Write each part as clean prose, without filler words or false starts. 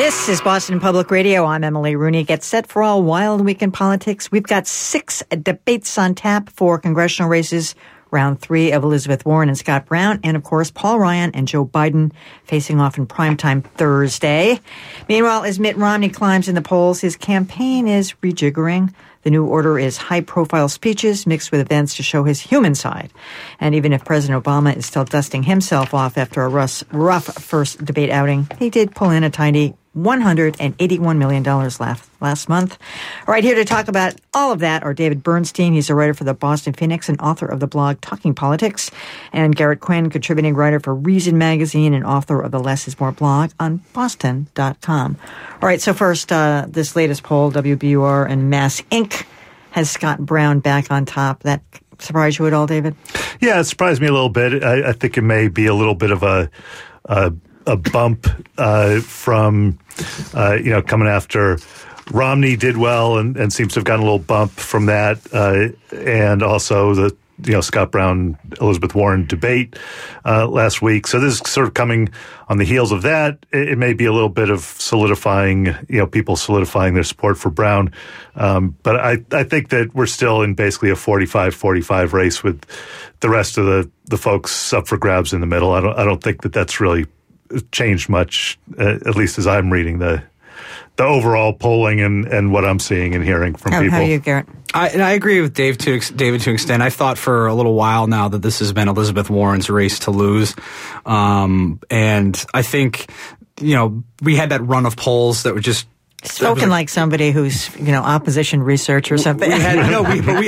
This is Boston Public Radio. I'm Emily Rooney. Get set for a wild week in politics. We've got 6 debates on tap for congressional races. Round 3 of Elizabeth Warren and Scott Brown. And, of course, Paul Ryan and Joe Biden facing off in primetime Thursday. Meanwhile, as Mitt Romney climbs in the polls, his campaign is rejiggering. The new order is high-profile speeches mixed with events to show his human side. And even if President Obama is still dusting himself off after a rough first debate outing, he did pull in a tiny $181 million last month. All right, here to talk about all of that are David Bernstein. He's a writer for the Boston Phoenix and author of the blog Talking Politics, and Garrett Quinn, contributing writer for Reason Magazine and author of the Less is More blog on Boston.com. All right, so first, this latest poll, WBUR and Mass Inc. has Scott Brown back on top. That surprised you at all, David? Yeah, it surprised me a little bit. I think it may be a little bit of a bump from coming after Romney did well and seems to have gotten a little bump from that, and also the Scott Brown Elizabeth Warren debate last week. So this is sort of coming on the heels of that. It may be a little bit of solidifying, people solidifying their support for Brown, but I think that we're still in basically a 45-45 race with the rest of the folks up for grabs in the middle. I don't think that that's really changed much, at least as I'm reading the overall polling and what I'm seeing and hearing from people. How are you, Garrett? I agree with David to an extent. I thought for a little while now that this has been Elizabeth Warren's race to lose. And I think, we had that run of polls that were just spoken like somebody who's, opposition research or something. I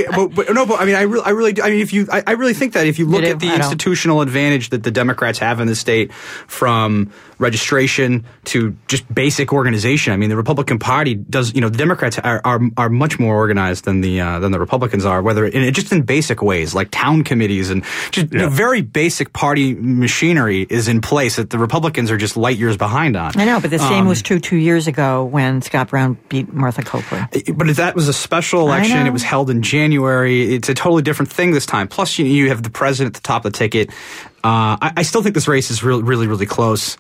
really think that if you look at the institutional advantage that the Democrats have in the state, from registration to just basic organization. I mean, the Republican Party does, the Democrats are much more organized than the Republicans are, just in basic ways, like town committees and just very basic party machinery is in place that the Republicans are just light years behind on. I know, but the same was true 2 years ago when Scott Brown beat Martha Copeland. But that was a special election. It was held in January. It's a totally different thing this time. Plus, you have the president at the top of the ticket. I still think this race is really, really, really close.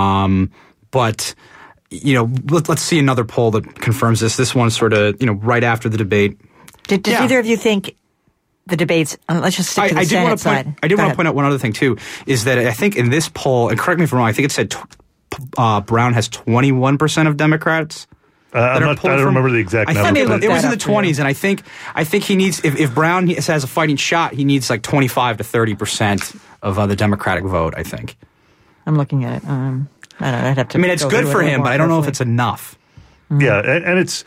But, let's see another poll that confirms this. This one sort of, right after the debate. Did either of you think the debates, let's just stick to the Senate side. I did want to point out one other thing, too, is that I think in this poll, and correct me if I'm wrong, I think it said Brown has 21% of Democrats. I don't remember the exact number. It was in the 20s, and I think he needs, if Brown has a fighting shot, he needs like 25 to 30% of the Democratic vote, I think. I'm looking at it. I don't know. I'd have to. I mean, it's good for him, but I don't know if it's enough. Mm-hmm. Yeah, and it's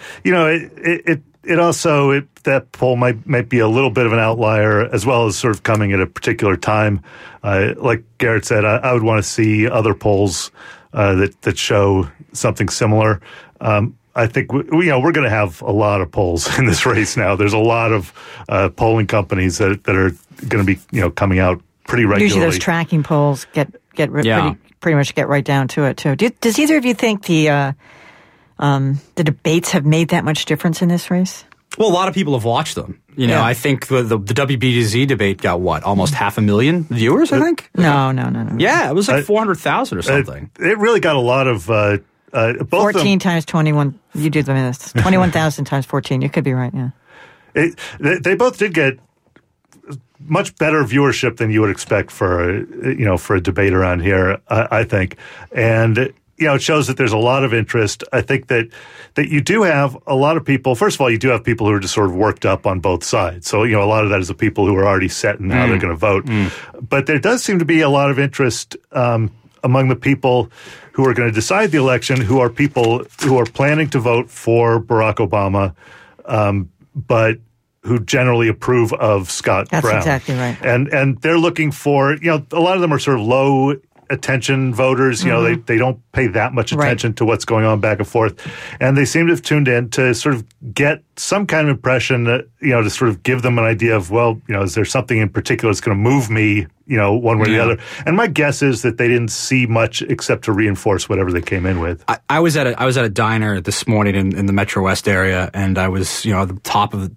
it also that poll might be a little bit of an outlier, as well as sort of coming at a particular time. Like Garrett said, I would want to see other polls that show something similar. I think we're going to have a lot of polls in this race now. There's a lot of polling companies that are going to be coming out pretty regularly. Usually those tracking polls pretty much get right down to it too. Does either of you think the debates have made that much difference in this race? Well, a lot of people have watched them. I think the WBGZ debate got almost 500,000 viewers. I think. No. Yeah, it was like 400,000 or something. It really got a lot of. Both 14 times 21. You do the math. 21,000 times 14. You could be right. Yeah. They both did get much better viewership than you would expect for a debate around here, I think. And, it shows that there's a lot of interest. I think that you do have a lot of people. First of all, you do have people who are just sort of worked up on both sides. So, a lot of that is the people who are already set in how they're going to vote. But there does seem to be a lot of interest among the people who are going to decide the election, who are people who are planning to vote for Barack Obama, but who generally approve of Scott Brown. That's exactly right. And they're looking for, a lot of them are sort of low attention voters. They don't pay that much attention to what's going on back and forth. And they seem to have tuned in to sort of get some kind of impression that, to sort of give them an idea of, is there something in particular that's going to move me, one way or the other. And my guess is that they didn't see much except to reinforce whatever they came in with. I was at a diner this morning in the Metro West area, and I was, at the top of the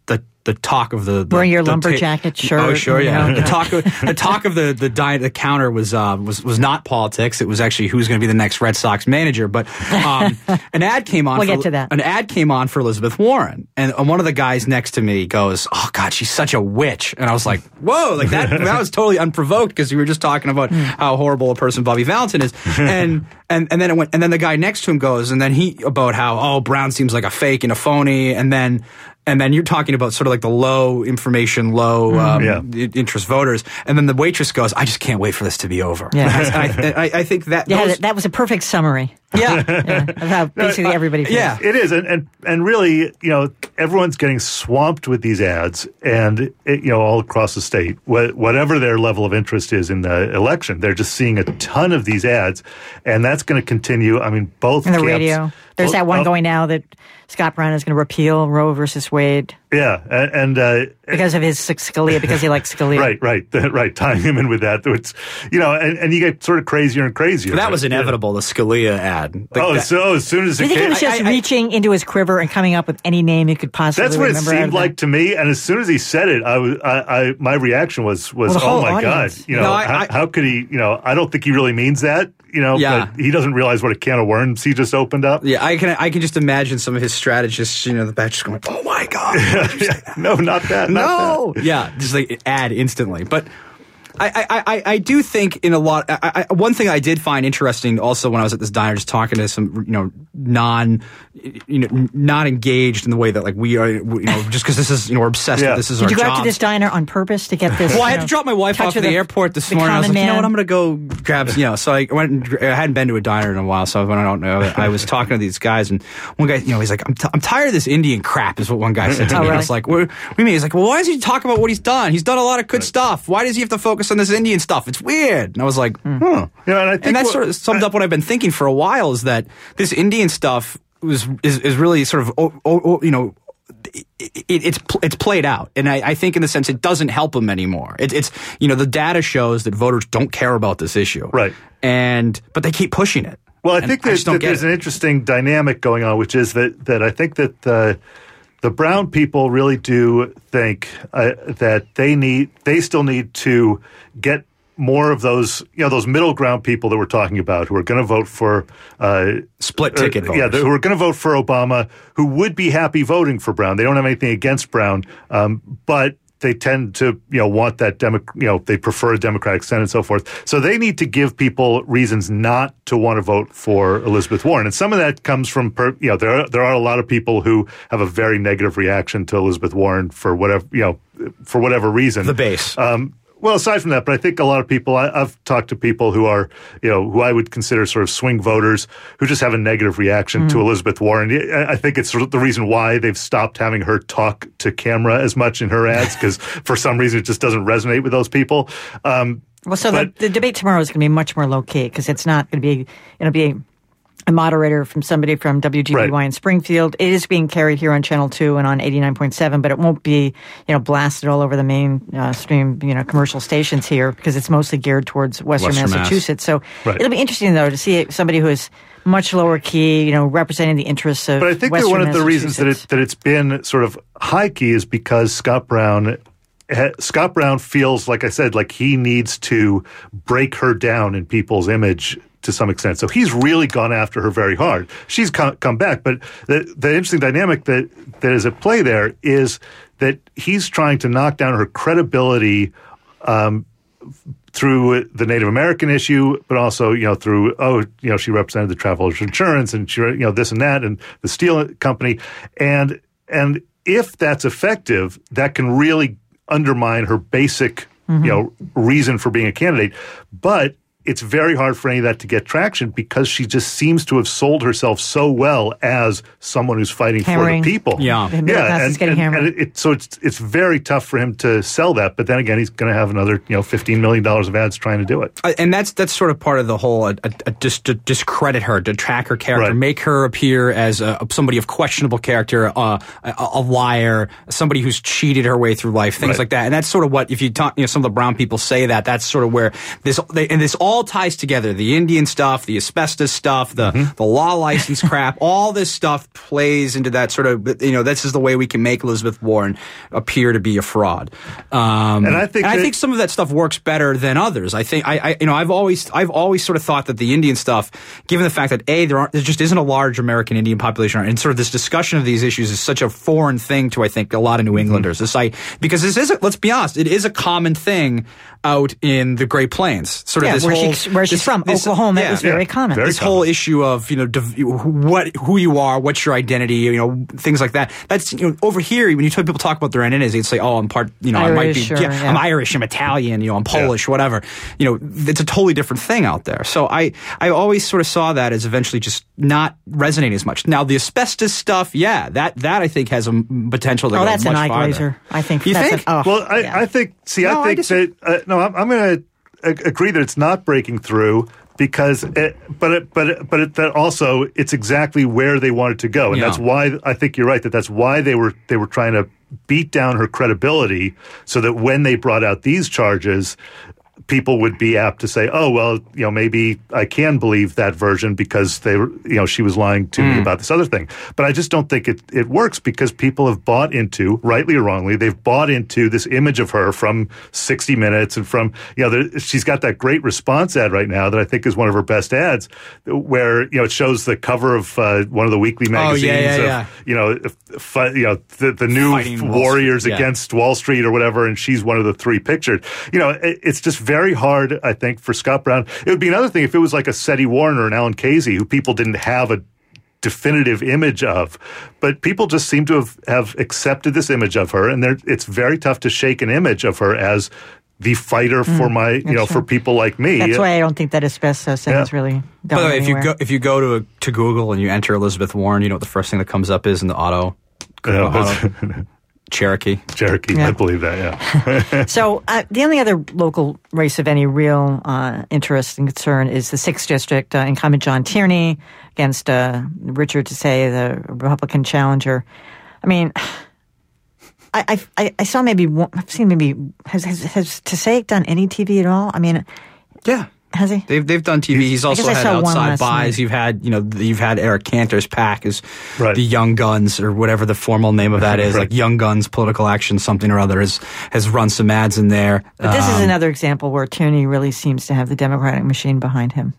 the talk of the wearing your lumberjacket shirt. Oh, sure, yeah. The talk of the counter was not politics. It was actually who's going to be the next Red Sox manager. But an ad came on. We'll get to that. An ad came on for Elizabeth Warren, and one of the guys next to me goes, "Oh God, she's such a witch," and I was like, "Whoa!" Like that was totally unprovoked because we were just talking about how horrible a person Bobby Valentin is, and then it went, and then the guy next to him goes, and then he about how Brown seems like a fake and a phony, and then you're talking about sort of like the low information, low interest voters. And then the waitress goes, I just can't wait for this to be over. Yeah. I think that... Yeah, that was a perfect summary. Yeah. Of how basically everybody feels. Yeah, it is. And really, everyone's getting swamped with these ads and, all across the state. Whatever their level of interest is in the election, they're just seeing a ton of these ads. And that's going to continue. I mean, both camps. In the radio. There's that one going now that Scott Brown is going to repeal Roe versus Wade. Yeah, and because of his Scalia, because he likes Scalia. Right. Tying him in with that, it's and you get sort of crazier and crazier. That was inevitable. The Scalia ad. So as soon as it came, he was just reaching into his quiver and coming up with any name he could possibly. That's what it seemed like to me. And as soon as he said it, my reaction was oh my audience. God, how could he? I don't think he really means that. But he doesn't realize what a can of worms he just opened up. Yeah, I can just imagine some of his strategists, in the back just going, "Oh my God." No, not that. No. Yeah, just like ad instantly. But I do think in a lot. One thing I did find interesting also when I was at this diner, just talking to some not engaged in the way that like we are, just because this is we're obsessed with this is our jobs. Did you go out to this diner on purpose to get this? Well, I had to drop my wife off at the airport this morning. I was like, you know what, I'm going to go grab. So I went. I hadn't been to a diner in a while, so I don't know. I was talking to these guys, and one guy, he's like, I'm tired of this Indian crap, is what one guy said to me. Really? I was like, what do you mean? He's like, well, why does he talk about what he's done? He's done a lot of good stuff. Why does he have to focus on this Indian stuff? It's weird. And I was like, Yeah, and that sort of summed up what I've been thinking for a while, is that this Indian stuff is really sort of it's played out, and I think in the sense it doesn't help them anymore. It's the data shows that voters don't care about this issue, right? But they keep pushing it. Well, I think that there's an interesting dynamic going on, which is that I think that the brown people really do think that they still need to get more of those, those middle ground people that we're talking about, who are going to vote for split ticket voters. Yeah, who are going to vote for Obama, who would be happy voting for Brown. They don't have anything against Brown, but they tend to, want that they prefer a Democratic Senate and so forth. So they need to give people reasons not to want to vote for Elizabeth Warren. And some of that comes from, there are a lot of people who have a very negative reaction to Elizabeth Warren for whatever reason. The base. Well, aside from that, but I think a lot of people, I've talked to people who are, who I would consider sort of swing voters, who just have a negative reaction to Elizabeth Warren. I think it's sort of the reason why they've stopped having her talk to camera as much in her ads, because for some reason it just doesn't resonate with those people. The debate tomorrow is going to be much more low key, because it's not going to be, it'll be a moderator from somebody from WGBY in Springfield. It is being carried here on Channel 2 and on 89.7, but it won't be, blasted all over the mainstream, commercial stations here, because it's mostly geared towards Western Massachusetts. So it'll be interesting, though, to see somebody who is much lower key, representing the interests of Western Massachusetts. But I think that one of the reasons that it's been sort of high key is because Scott Brown feels, like I said, like he needs to break her down in people's image to some extent. So he's really gone after her very hard. She's come back. But the interesting dynamic that is at play there is that he's trying to knock down her credibility through the Native American issue, but also, through, she represented the Travelers Insurance and she, this and that, and the steel company. And if that's effective, that can really undermine her basic, reason for being a candidate. But it's very hard for any of that to get traction, because she just seems to have sold herself so well as someone who's fighting for the people. So it's very tough for him to sell that. But then again, he's going to have another $15 million of ads trying to do it. And that's sort of part of the whole just to discredit her, to track her character, make her appear as somebody of questionable character, a liar, somebody who's cheated her way through life, things like that. And that's sort of what, if you talk, some of the brown people say that's sort of where this all all ties together. The Indian stuff, the asbestos stuff, the law license crap, all this stuff plays into that sort of, this is the way we can make Elizabeth Warren appear to be a fraud. And I think some of that stuff works better than others. I think I've always sort of thought that the Indian stuff, given the fact that there just isn't a large American Indian population, and sort of this discussion of these issues is such a foreign thing to, I think, a lot of New Englanders. Because this is, let's be honest, it is a common thing out in the Great Plains. Sort of where she's from, Oklahoma, it was very common. This whole issue of who you are, what's your identity, things like that. That's over here when people talk about their identities, they'd say, "Oh, I'm part, Irish, I might be, I'm Irish, I'm Italian, I'm Polish, whatever." It's a totally different thing out there. So I always sort of saw that as eventually just not resonating as much. Now the asbestos stuff, that I think has a potential to go much farther. That's an eye glazer. I think. You think? I think. See, I think that. I'm going to agree that it's not breaking through because, that also it's exactly where they wanted to go, and that's why I think you're right that's why they were trying to beat down her credibility so that when they brought out these charges, people would be apt to say, "Oh, well, maybe I can believe that version because she was lying to me about this other thing." But I just don't think it works because people have bought into, rightly or wrongly, they've bought into this image of her from 60 Minutes and from, she's got that great response ad right now that I think is one of her best ads, where it shows the cover of one of the weekly magazines of the new Fighting warriors against Wall Street or whatever, and she's one of the three pictured. It's just very hard, I think, for Scott Brown. It would be another thing if it was like a Seti Warren or an Alan Casey, who people didn't have a definitive image of. But people just seem to have accepted this image of her, and it's very tough to shake an image of her as the fighter for for people like me. That's why I don't think that asbestos thing is really going By the way, anywhere. if you go to Google and you enter Elizabeth Warren, the first thing that comes up is in the auto Cherokee. Yeah. I believe that, So the only other local race of any real interest and concern is the 6th District, incumbent John Tierney against Richard Tisei, the Republican challenger. I mean, I saw I've seen has Tisei done any TV at all? I mean, yeah. Has he? They've done TV. He's also had outside buys. You've had Eric Cantor's PAC as the Young Guns or whatever the formal name of that is, like Young Guns Political Action something or other has run some ads in there. But this is another example where Tierney really seems to have the Democratic machine behind him.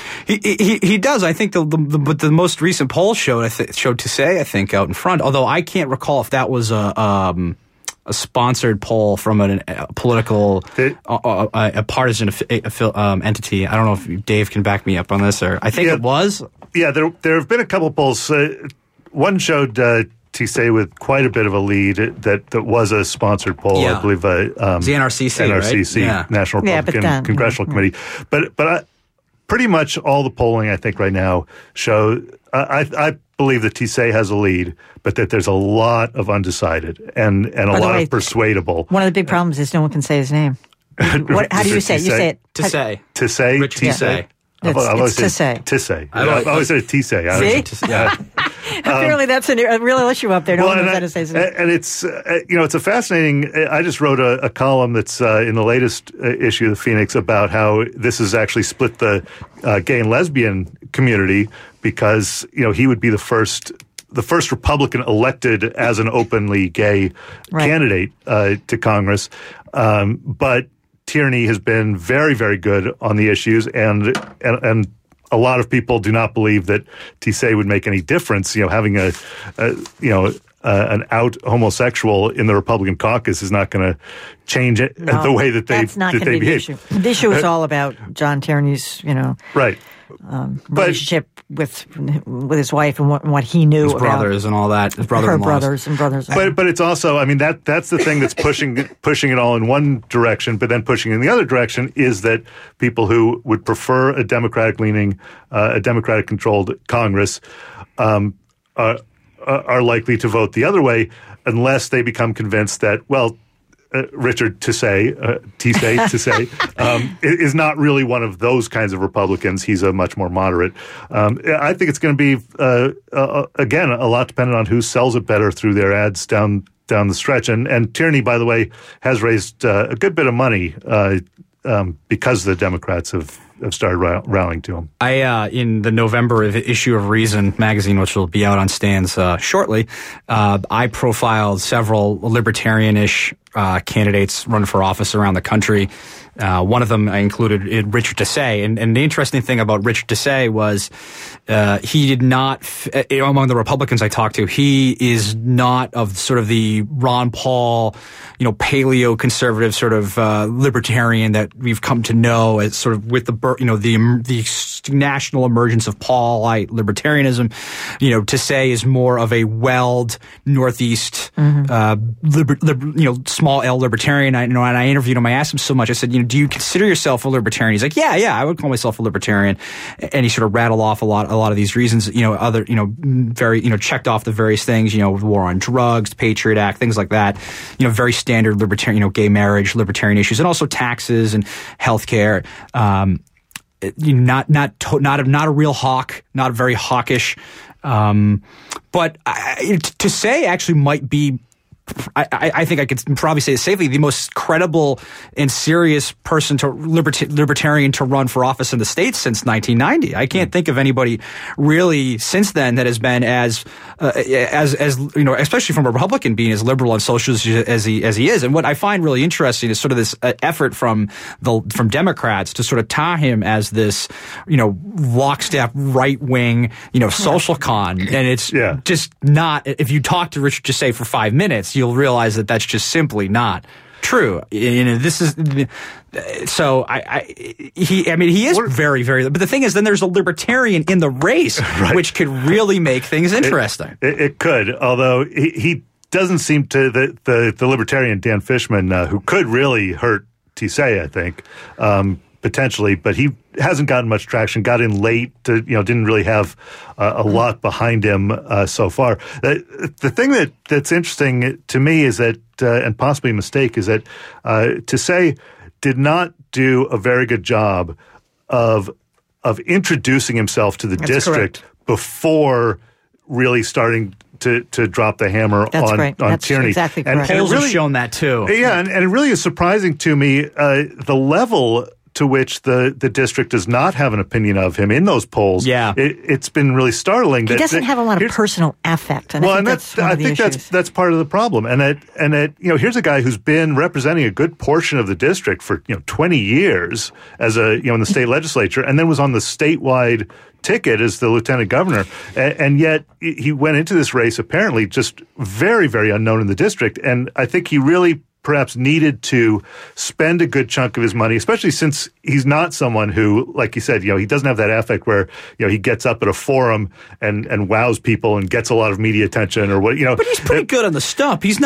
He does. I think the most recent poll showed Tisei, I think, out in front. Although I can't recall if that was a sponsored poll from a political, a partisan entity. I don't know if Dave can back me up on this, or I think it was. Yeah, there have been a couple polls. One showed Tisei with quite a bit of a lead. That was a sponsored poll, I believe. The NRCC, right? National Republican Congressional Committee. But pretty much all the polling, I think, right now show. I believe that Tisei has a lead, but that there's a lot of undecided and a lot of persuadable. One of the big problems is no one can say his name. How do you say it? You say it. Tisei. Tisei. Tisei. I've always said Tisei. I've always said Tisei. See? Apparently that's a real issue up there. No one knows how to say it. And it's, it's a fascinating, I just wrote a column that's in the latest issue of the Phoenix about how this has actually split the gay and lesbian community because, he would be the first Republican elected as an openly gay candidate to Congress. But Tierney has been very, very good on the issues, and a lot of people do not believe that Tisei would make any difference. Having an out homosexual in the Republican caucus is not going to change it the way that they behave. The issue is all about John Tierney's, relationship with his wife and what he knew his about brothers and all that. His her brothers. But it's also, that's the thing that's pushing it all in one direction, but then pushing in the other direction is that people who would prefer a Democratic-leaning, a Democratic-controlled Congress are likely to vote the other way unless they become convinced that, Richard Tisei is not really one of those kinds of Republicans. He's a much more moderate. I think it's going to be, again, a lot dependent on who sells it better through their ads down the stretch. And Tierney, by the way, has raised a good bit of money because the Democrats have started rallying to him. In the November issue of Reason magazine, which will be out on stands shortly, I profiled several libertarian-ish candidates running for office around the country. One of them I included Richard Dessay. And the interesting thing about Richard Dessay was he did not, among the Republicans I talked to, he is not of sort of the Ron Paul, paleo-conservative sort of libertarian that we've come to know as sort of with the national emergence of Paulite libertarianism. Dessay is more of a welled Northeast, small L libertarian. And I interviewed him. I asked him so much. I said, do you consider yourself a libertarian? He's like, yeah, I would call myself a libertarian. And he sort of rattled off a lot of these reasons, very, checked off the various things, war on drugs, Patriot Act, things like that, very standard libertarian, gay marriage, libertarian issues, and also taxes and healthcare. Not a real hawk, not very hawkish. But to say actually might be, I think I could probably say safely, the most credible and serious person to libertarian to run for office in the States since 1990. I can't think of anybody really since then that has been as especially from a Republican, being as liberal and socialist as he is. And what I find really interesting is sort of this effort from Democrats to sort of tie him as this, lockstep right wing, social con, and it's just not. If you talk to Richard Dessay for 5 minutes, you'll realize that that's just simply not true. This is so. He is very, very. But the thing is, then there's a libertarian in the race, right, which could really make things interesting. It could, although he doesn't seem to the libertarian Dan Fishman, who could really hurt Dessay, I think. Potentially, but he hasn't gotten much traction. Got in late, didn't really have a lot behind him so far. The thing that's interesting to me is that, and possibly a mistake, is that Dessay did not do a very good job of introducing himself to the district before really starting to drop the hammer on That's tyranny. Exactly correct. And polls have shown that too. Yeah, and it really is surprising to me the level to which the district does not have an opinion of him in those polls. Yeah. It's been really startling. He doesn't have a lot of personal affect. And I think that's part of the problem. And that here's a guy who's been representing a good portion of the district for 20 years as in the state legislature, and then was on the statewide ticket as the lieutenant governor, and yet he went into this race apparently just very, very unknown in the district. And I think he really perhaps needed to spend a good chunk of his money, especially since he's not someone who, like you said, he doesn't have that affect where, he gets up at a forum and wows people and gets a lot of media attention or what, But he's pretty good on the stump. He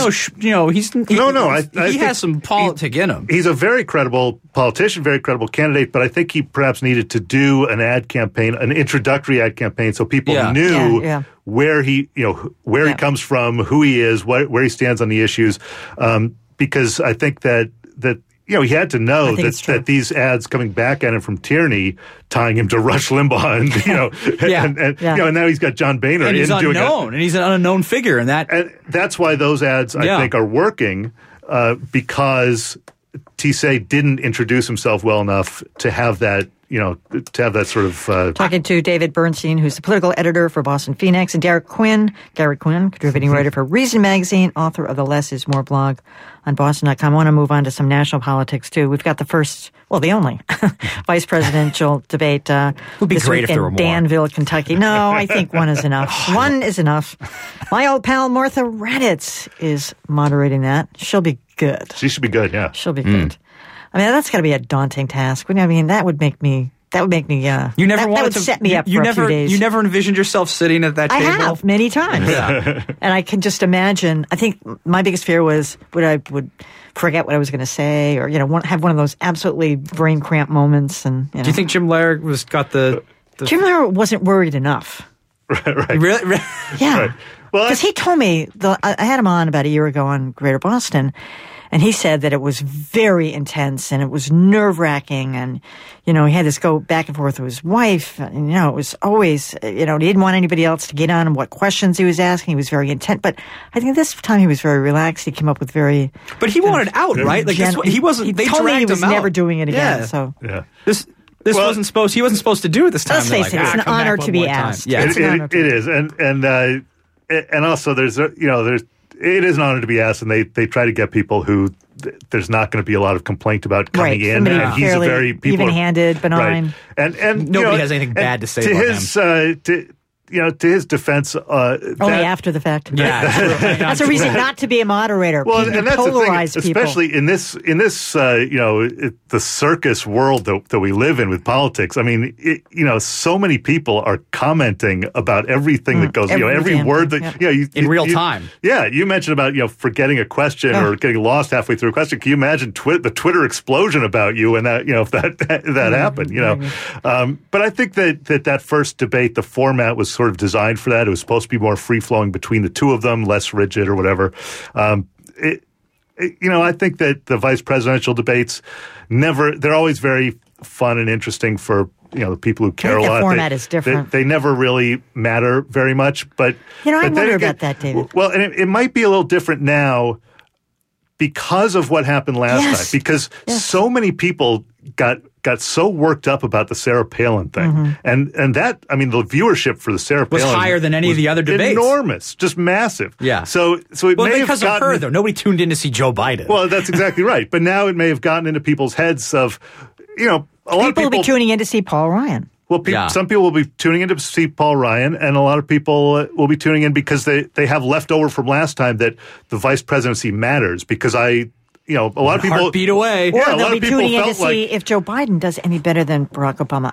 has some politic in him. He's a very credible politician, very credible candidate, but I think he perhaps needed to do an ad campaign, an introductory ad campaign, so people knew where he comes from, who he is, where he stands on the issues, because I think that he had to know that these ads coming back at him from Tierney, tying him to Rush Limbaugh, and now he's got John Boehner, and he's unknown, and he's an unknown figure, and that's why those ads I think are working, because Dessay didn't introduce himself well enough to have that. To have that sort of... Talking to David Bernstein, who's the political editor for Boston Phoenix, and Gary Quinn, contributing writer for Reason Magazine, author of the Less is More blog on Boston.com. I want to move on to some national politics, too. We've got the first, the only, vice presidential debate would be great if there were more. Danville, Kentucky. No, I think one is enough. One is enough. My old pal Martha Raddatz is moderating that. She'll be good. She should be good, yeah. She'll be good. I mean, that's got to be a daunting task. I mean, that would make me. You never that would set me up for a few days. You never envisioned yourself sitting at that table? I have many times. Yeah. And I can just imagine. I think my biggest fear was I would forget what I was going to say, or have one of those absolutely brain cramp moments. And do you think Jim Lehrer got the? Jim Lehrer wasn't worried enough. Right. Really? Yeah. Right. Well, because he told me I had him on about a year ago on Greater Boston. And he said that it was very intense and it was nerve-wracking, and, he had this go back and forth with his wife. And, it was always, he didn't want anybody else to get on him what questions he was asking. He was very intense. But I think this time he was very relaxed. He came up with very... But he wanted out, right? Like, he wasn't... He told me he was never doing it again. Yeah. He wasn't supposed to do it this time. Let's face it, it's an honor to be asked. Yeah, it is, and also it is an honor to be asked, and they try to get people who there's not going to be a lot of complaint about coming in, and he's a very even-handed, benign, right. and nobody has anything bad to say about him. To his defense, only after the fact. Yeah, that's a reason not to be a moderator. Well, and that's polarize the thing, especially in this the circus world that we live in with politics. I mean, so many people are commenting about everything that goes. Every word that in real time. Yeah, you mentioned about forgetting a question or getting lost halfway through a question. Can you imagine the Twitter explosion about you and that if that happened? But I think that first debate, the format was sort of designed for that. It was supposed to be more free-flowing between the two of them, less rigid or whatever. I think that the vice presidential debates they're always very fun and interesting for the people who care a lot. The format is different. They never really matter very much. But I wonder about that, David. Well, and it might be a little different now because of what happened last time. Because so many people got so worked up about the Sarah Palin thing. And that, the viewership for the Sarah Palin was higher than any of the other debates. Enormous, just massive. Yeah. So it may have gotten... of her, though. Nobody tuned in to see Joe Biden. Well, that's exactly right. But now it may have gotten into people's heads of, a lot of people... will be tuning in to see Paul Ryan. Well, some people will be tuning in to see Paul Ryan, and a lot of people will be tuning in because they have leftover from last time that the vice presidency matters, because a lot of people... Heartbeat away. Or they'll be tuning in to see if Joe Biden does any better than Barack Obama.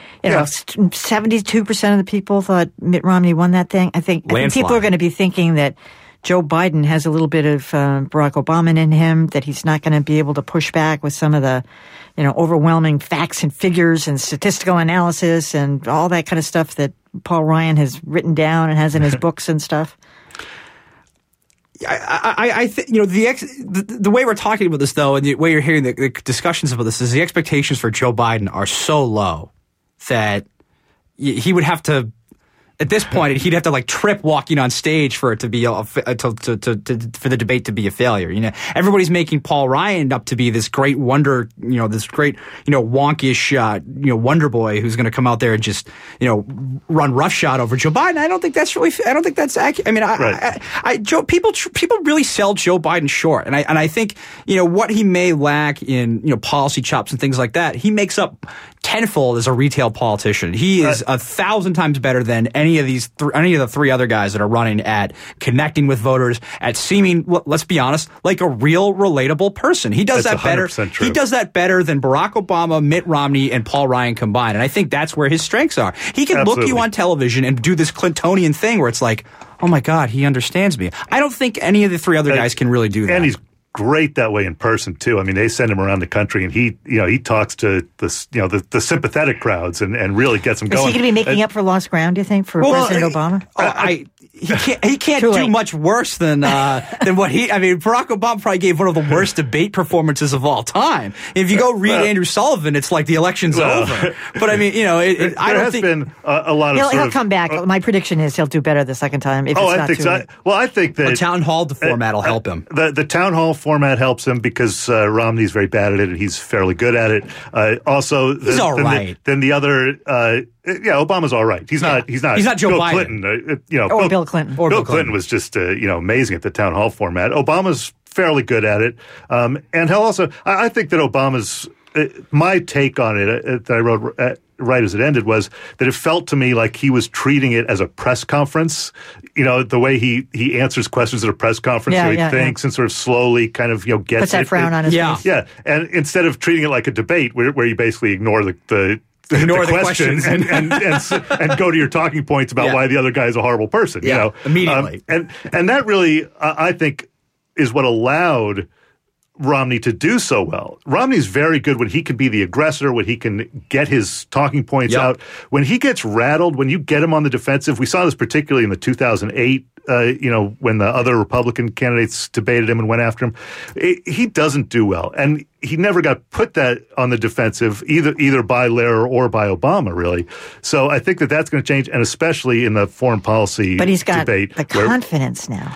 72% of the people thought Mitt Romney won that thing. I think people are going to be thinking that Joe Biden has a little bit of Barack Obama in him, that he's not going to be able to push back with some of the overwhelming facts and figures and statistical analysis and all that kind of stuff that Paul Ryan has written down and has in his books and stuff. I think the way we're talking about this, though, and the way you're hearing the discussions about this, is the expectations for Joe Biden are so low that he would have to. At this point, he'd have to trip walking on stage for it to be for the debate to be a failure. Everybody's making Paul Ryan up to be this great wonder, this great wonkish wonder boy who's going to come out there and just run roughshod over Joe Biden. I don't think that's accurate. People really sell Joe Biden short, and I think what he may lack in policy chops and things like that, he makes up tenfold as a retail politician. He is 1,000 times better than any of the three other guys that are running at connecting with voters, at seeming, let's be honest, like a real relatable person. He does that better. True. He does that better than Barack Obama, Mitt Romney, and Paul Ryan combined. And I think that's where his strengths are. He can look you on television and do this Clintonian thing where it's like, oh my God, he understands me. I don't think any of the three other guys can really do that. And he's great that way in person too. They send him around the country, and he talks to the sympathetic crowds and really gets them going. Is he going to be making up for lost ground, do you think, for President Obama? He can't do much worse than what he. Barack Obama probably gave one of the worst debate performances of all time. If you go read Andrew Sullivan, it's like the election's over. But I don't think been a lot of. He'll come back. My prediction is he'll do better the second time. I think so. Well, I think that the town hall format will help him. The town hall format helps him because Romney's very bad at it and he's fairly good at it. He's all right. Then the other. Obama's all right. He's not Joe Bill Biden. Clinton. Or Bill Clinton. Bill Clinton was just amazing at the town hall format. Obama's fairly good at it, and he'll also. I think that Obama's. My take on it that I wrote right as it ended was that it felt to me like he was treating it as a press conference. The way he answers questions at a press conference, he thinks and sort of slowly kind of gets puts that frown on his face. Yeah, and instead of treating it like a debate where you basically ignore the questions and go to your talking points about why the other guy is a horrible person. Immediately. And that really, I think, is what allowed Romney to do so well. Romney's very good when he can be the aggressor, when he can get his talking points out. When he gets rattled, when you get him on the defensive, we saw this particularly in the 2008 when the other Republican candidates debated him and went after him. He doesn't do well. And he never got put that on the defensive either by Lehrer or by Obama, really. So I think that's going to change, and especially in the foreign policy debate. But he's got the confidence now.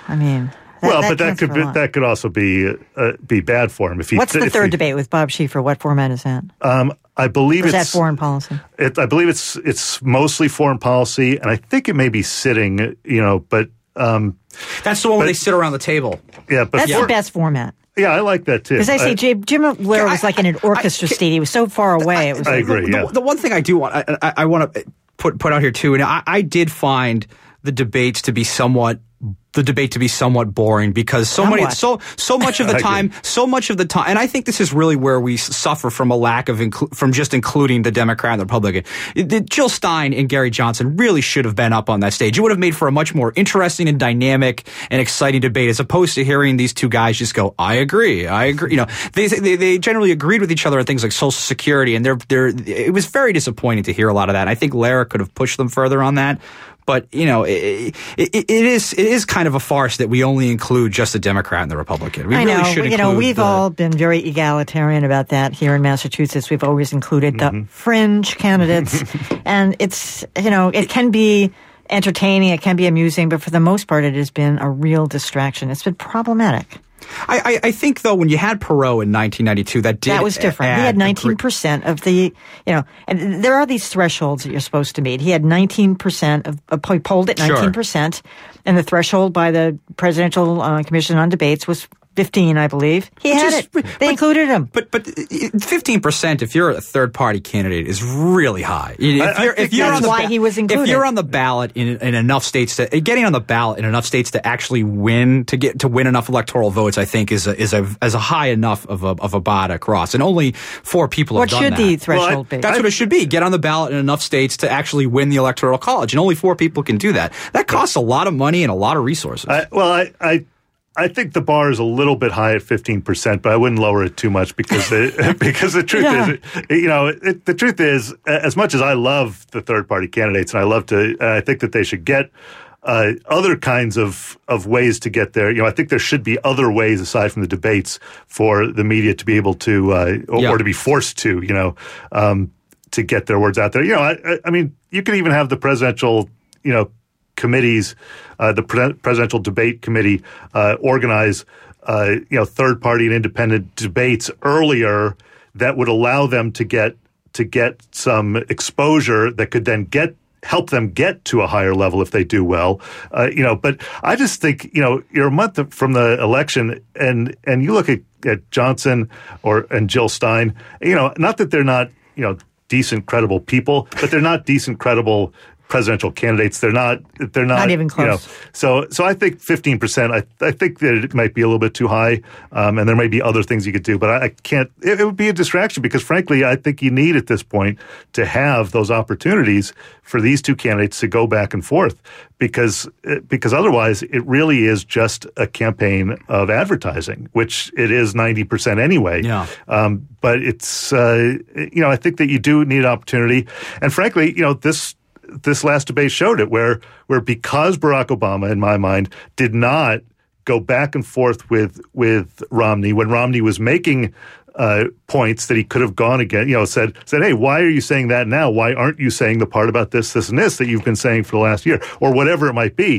That could also be bad for him. What's the third debate with Bob Schieffer? What format is that? I believe it's that foreign policy. I believe it's mostly foreign policy, and I think it may be sitting. But that's the one where they sit around the table. Yeah, but that's the best format. Yeah, I like that too. Because I say Jim Lehrer was like in an orchestra seat. He was so far away. It was. I agree. The one thing I do want, I want to put out here too, and I did find the debate to be somewhat boring because so much of the time, and I think this is really where we suffer from a lack of from just including the Democrat and the Republican. Jill Stein and Gary Johnson really should have been up on that stage. It would have made for a much more interesting and dynamic and exciting debate as opposed to hearing these two guys just go, I agree. They generally agreed with each other on things like Social Security, and it was very disappointing to hear a lot of that. And I think Lehrer could have pushed them further on that. But, it is kind of a farce that we only include just the Democrat and the Republican. We really should include we've all been very egalitarian about that here in Massachusetts. We've always included the fringe candidates. And it's, it can be entertaining, it can be amusing, but for the most part, it has been a real distraction. It's been problematic. I think, though, when you had Perot in 1992, that was different. He had 19% of the, and there are these thresholds that you're supposed to meet. He had 19% of polled at 19%, sure. And the threshold by the Presidential Commission on Debates was 15, I believe. He had it. They included him. But 15%, if you're a third-party candidate, is really high. If you're on the ballot in enough states getting on the ballot in enough states to actually win to win enough electoral votes, I think is a high enough of a bar to cross. And only 4 people have done that. What should the threshold be? That's what it should be. Get on the ballot in enough states to actually win the Electoral College, and only 4 people can do that. That costs a lot of money and a lot of resources. I think the bar is a little bit high at 15%, but I wouldn't lower it too much because the truth is, the truth is, as much as I love the third party candidates and I think that they should get other kinds of ways to get there. I think there should be other ways aside from the debates for the media to be able to or to be forced to get their words out there. I mean, you could even have the presidential committees, the presidential debate committee, organize, third-party and independent debates earlier that would allow them to get some exposure that could then help them get to a higher level if they do well. But I just think, you're a month from the election and you look at Johnson and Jill Stein, not that they're not, decent, credible people, but they're not decent, credible presidential candidates. They're not even close. So I think 15%. I think that it might be a little bit too high, and there may be other things you could do. But I can't. It would be a distraction because, frankly, I think you need at this point to have those opportunities for these two candidates to go back and forth because otherwise it really is just a campaign of advertising, which it is 90% anyway. Yeah. But it's I think that you do need an opportunity, and frankly, this last debate showed it where because Barack Obama, in my mind, did not go back and forth with Romney when Romney was making points that he could have gone again, said, hey, why are you saying that now? Why aren't you saying the part about this, and this that you've been saying for the last year, or whatever it might be?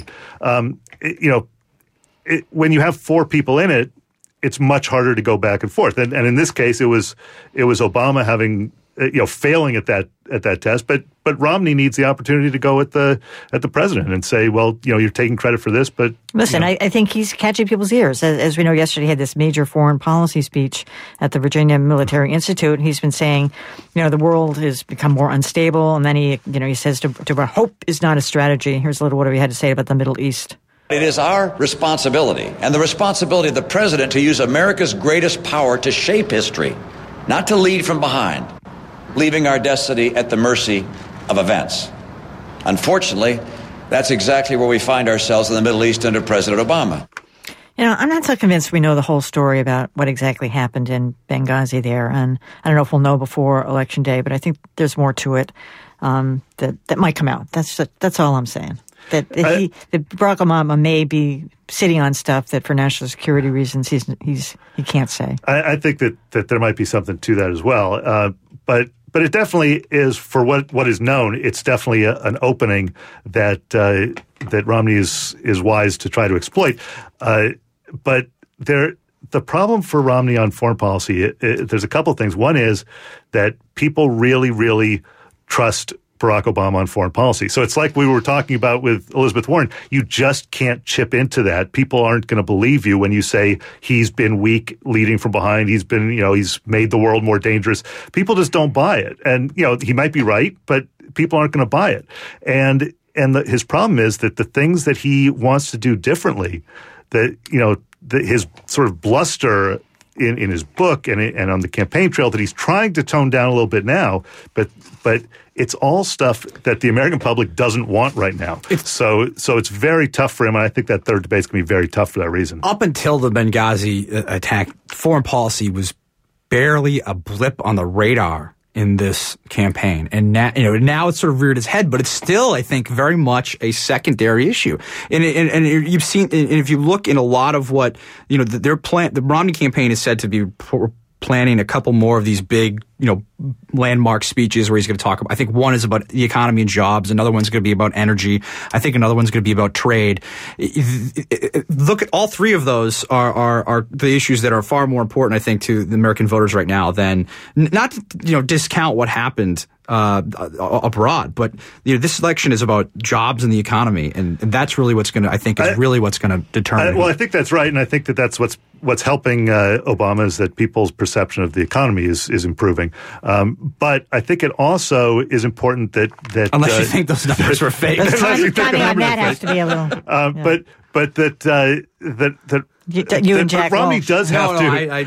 When you have 4 people in it, it's much harder to go back and forth. And in this case, it was Obama having failing at that test, but Romney needs the opportunity to go at the president and say, well, you're taking credit for this, but listen, I think he's catching people's ears. As we know, yesterday he had this major foreign policy speech at the Virginia Military Institute. He's been saying, the world has become more unstable, and then he says to hope is not a strategy. Here's a little what he had to say about the Middle East. It is our responsibility and the responsibility of the president to use America's greatest power to shape history, not to lead from behind, leaving our destiny at the mercy of events. Unfortunately, that's exactly where we find ourselves in the Middle East under President Obama. I'm not so convinced we know the whole story about what exactly happened in Benghazi there, and I don't know if we'll know before Election Day, but I think there's more to it that might come out. That's all I'm saying. That Barack Obama may be sitting on stuff that for national security reasons he can't say. I think that there might be something to that as well. But it definitely is, for what is known, it's definitely an opening that Romney is wise to try to exploit. But the problem for Romney on foreign policy, there's a couple of things. One is that people really, really trust Barack Obama on foreign policy. So it's like we were talking about with Elizabeth Warren. You just can't chip into that. People aren't going to believe you when you say he's been weak, leading from behind. He's been, he's made the world more dangerous. People just don't buy it. And, he might be right, but people aren't going to buy it. And his problem is that the things that he wants to do differently, that, his sort of bluster in his book and on the campaign trail that he's trying to tone down a little bit now, but it's all stuff that the American public doesn't want right now. So it's very tough for him, and I think that third debate's going to be very tough for that reason. Up until the Benghazi attack, foreign policy was barely a blip on the radar in this campaign. And now it's sort of reared its head, but it's still, I think, very much a secondary issue. And you've seen, and if you look in a lot of what, the Romney campaign is said to be planning a couple more of these big, landmark speeches where he's going to talk about, I think one is about the economy and jobs. Another one's going to be about energy. I think another one's going to be about trade. Look at all three of those are the issues that are far more important, I think, to the American voters right now than not to, discount what happened abroad, but this election is about jobs and the economy, and that's really what's going to, really what's going to determine. I think that's right, and I think that's what's helping Obama is that people's perception of the economy is improving. But I think it also is important that unless you think those numbers were fake, timing on that has to be a little. But that. Romney does have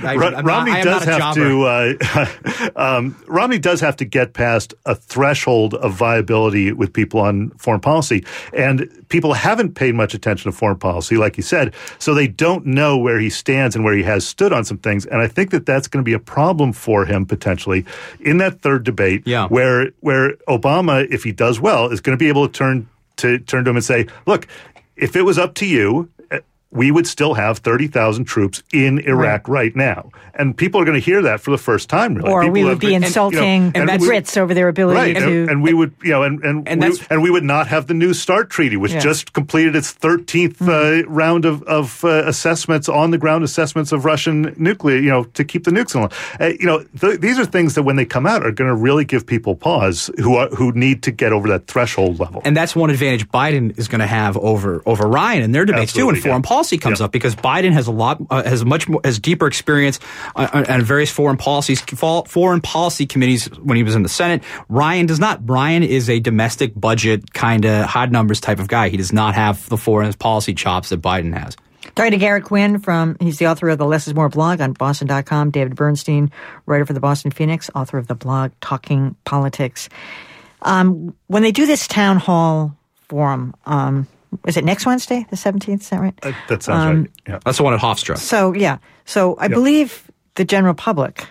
to. Romney does have to get past a threshold of viability with people on foreign policy, and people haven't paid much attention to foreign policy, like you said, so they don't know where he stands and where he has stood on some things. And I think that that's going to be a problem for him potentially in that third debate, where Obama, if he does well, is going to be able to turn to him and say, "Look, if it was up to you, we would still have 30,000 troops in Iraq right now." And people are going to hear that for the first time, really. Or we would be insulting the Brits over their ability to... And we would, and we would not have the New START treaty, which just completed its 13th round of assessments, on-the-ground assessments of Russian nuclear, to keep the nukes on. These are things that when they come out are going to really give people pause who need to get over that threshold level. And that's one advantage Biden is going to have over Ryan in their debates, too, in foreign policy comes up, because Biden has deeper experience on various foreign policy committees when he was in the Senate. Ryan does not. Ryan is a domestic budget kind of hard numbers type of guy. He does not have the foreign policy chops that Biden has. Talking to Garrett Quinn he's the author of the Less is More blog on Boston.com. David Bernstein, writer for the Boston Phoenix, author of the blog Talking Politics. When they do this town hall forum, is it next Wednesday, the 17th? Is that right? That sounds right. Yeah. That's the one at Hofstra. So I believe the general public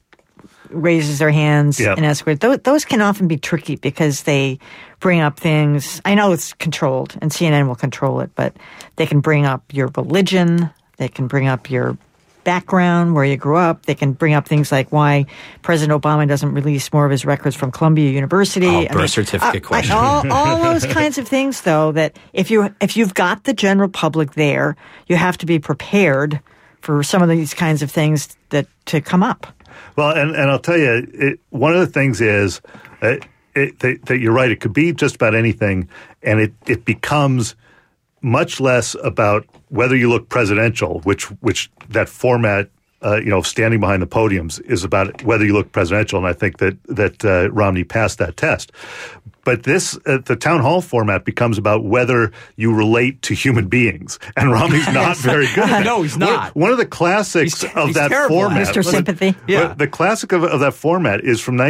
raises their hands and asks. Those can often be tricky because they bring up things. I know it's controlled, and CNN will control it, but they can bring up your religion. They can bring up your background, where you grew up. They can bring up things like why President Obama doesn't release more of his records from Columbia University. Birth certificate question. All those kinds of things, though, that if you've got the general public there, you have to be prepared for some of these kinds of things to come up. Well, and I'll tell you, one of the things is that you're right. It could be just about anything, and it becomes much less about whether you look presidential, which that format, standing behind the podiums is about whether you look presidential, and I think that Romney passed that test. But the town hall format becomes about whether you relate to human beings, and Romney's not very good at that. No, he's not. One of the classics of that format, Mr. Sympathy. The classic of that format is from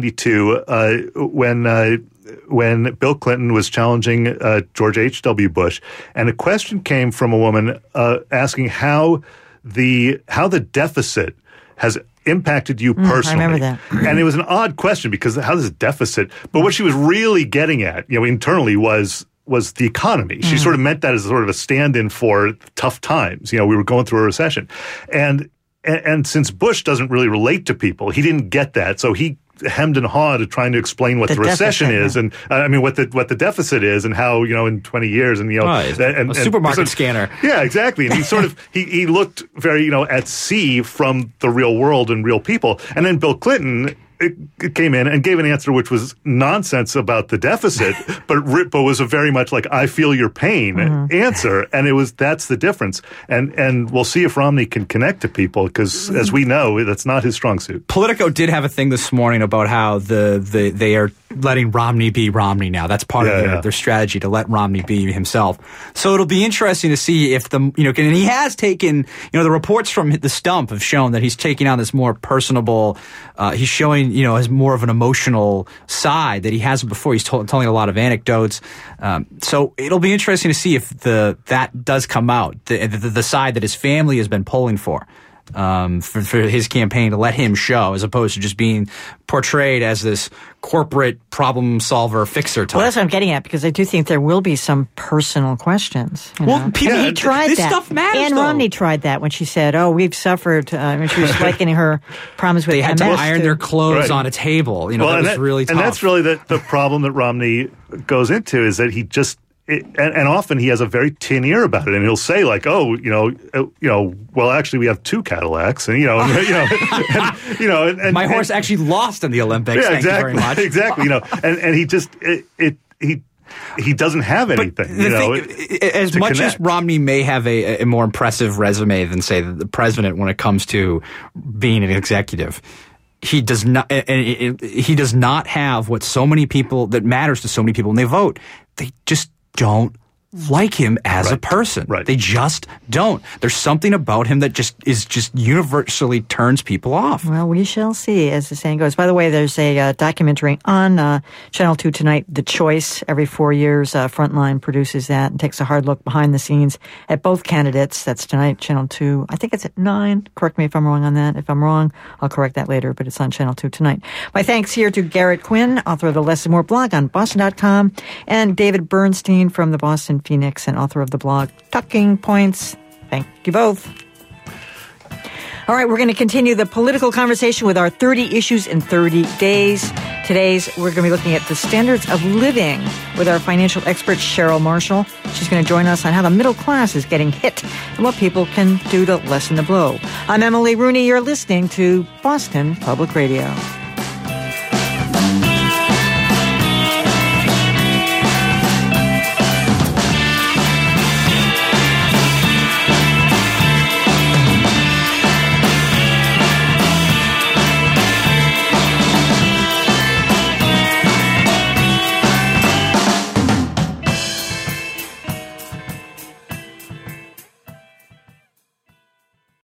1992 when Bill Clinton was challenging George H.W. Bush, and a question came from a woman asking how the deficit has impacted you personally. I remember that. And it was an odd question because how does deficit? But what she was really getting at, internally was the economy. She sort of meant that as sort of a stand-in for tough times. We were going through a recession, and since Bush doesn't really relate to people, he didn't get that. So he hemmed and hawed at trying to explain what the recession is, and what the deficit is, and how in 20 years, and a supermarket scanner. Yeah, exactly. And he sort of he looked very at sea from the real world and real people. And then Bill Clinton it came in and gave an answer which was nonsense about the deficit, but was a very much like I feel your pain answer, and that's the difference. And we'll see if Romney can connect to people, because as we know, that's not his strong suit. Politico did have a thing this morning about how they are letting Romney be Romney now. That's part of their strategy, to let Romney be himself. So it'll be interesting to see if and he has taken, the reports from the Stump have shown that he's taking on this more personable, he's showing, has more of an emotional side that he hasn't before. He's telling a lot of anecdotes. So it'll be interesting to see if that does come out, the side that his family has been polling for his campaign, to let him show, as opposed to just being portrayed as this corporate problem solver fixer type. Well, that's what I'm getting at, because I do think there will be some personal questions. Well, people, he tried this that. Stuff matters. Ann Romney tried that when she said, "Oh, we've suffered." When she was likening her problems with they had MS to iron their clothes on a table. That was really tough. And that's really the problem that Romney goes into, is that he just. And often he has a very tin ear about it, and he'll say like, "Oh, well, actually, we have 2 Cadillacs, and and my horse actually lost in the Olympics." Yeah, Thank you very much. Exactly. And he just he doesn't have anything. As much as Romney may have a more impressive resume than, say, the president when it comes to being an executive, he does not. He does not have what so many people that matters to so many people when they vote. They just don't like him as a person. Right. They just don't. There's something about him that just universally turns people off. Well, we shall see, as the saying goes. By the way, there's a documentary on Channel 2 tonight, The Choice. Every 4 years, Frontline produces that and takes a hard look behind the scenes at both candidates. That's tonight, Channel 2. I think it's at 9. Correct me if I'm wrong on that. If I'm wrong, I'll correct that later, but it's on Channel 2 tonight. My thanks here to Garrett Quinn, author of the Less and More blog on Boston.com, and David Bernstein from the Boston Phoenix and author of the blog Talking Points. Thank you both. All right, we're going to continue the political conversation with our 30 issues in 30 days. Today's, we're going to be looking at the standards of living with our financial expert, Cheryl Marshall. She's going to join us on how the middle class is getting hit and what people can do to lessen the blow. I'm Emily Rooney. You're listening to Boston Public Radio.